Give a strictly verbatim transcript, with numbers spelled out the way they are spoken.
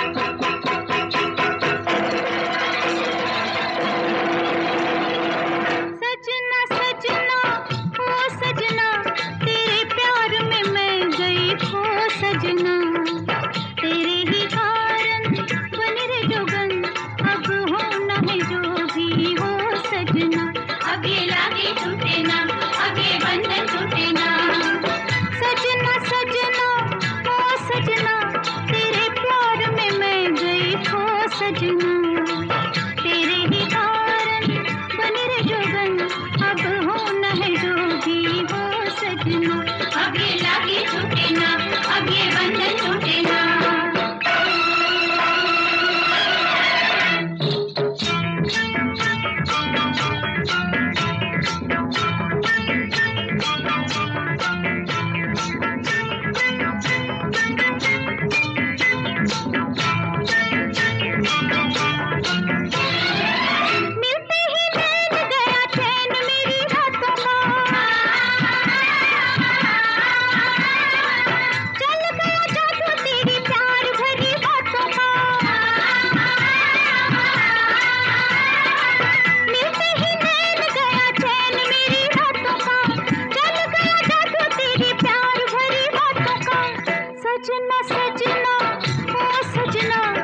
सजना सजना ओ सजना, तेरे प्यार में मैं गई खो सजना। तेरे ही कारण बन रे जोगन, अब होना है जो भी हो सजना। अब ये लागे छूटे ना, अब ये बंधन छूटे ना। सजना सजना ओ सजना, तेरे प्यार में मैं गई खो सजना। तेरे ही कारण बन रे जोगन, अब होना है जो भी हो सजना। अब ये लागे छूटे ना, अब ये बंधन छूटे ना। मिलते ही नैन गया चैन मेरी रातों का, चल गया जादू तेरी प्यार भरी बातों का। मिलते ही नैन गया चैन मेरी रातों का, चल गया जादू तेरी प्यार भरी बातों का। सजना सजना ओ सजना,